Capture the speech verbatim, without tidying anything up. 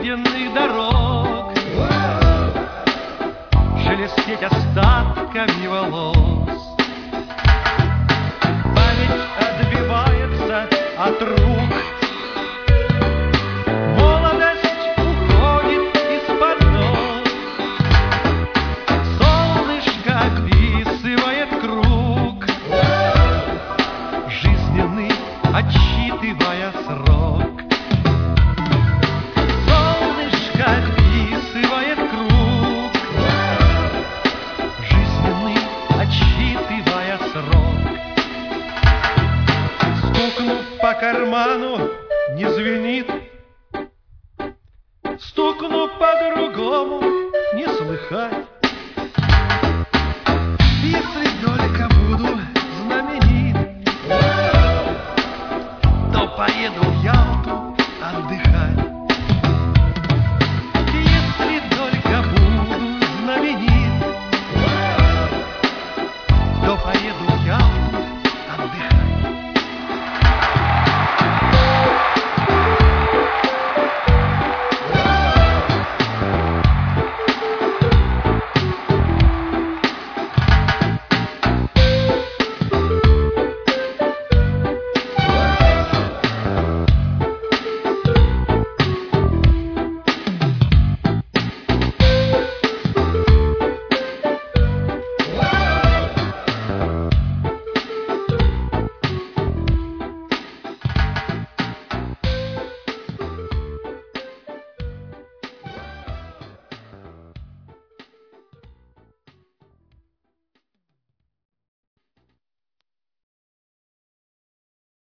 объеденных дорог, шелестеть остатками волос. Память отбивается от рук, молодость уходит из-под ног, солнышко описывает круг, жизненный отсчитывая срок. Солнышко описывает круг, жизненный отсчитывая срок. Стукнув по карману, не звенит, стукнув по-другому, не слыхать. Если только буду знаменит, то поеду в Ялту отдыхать.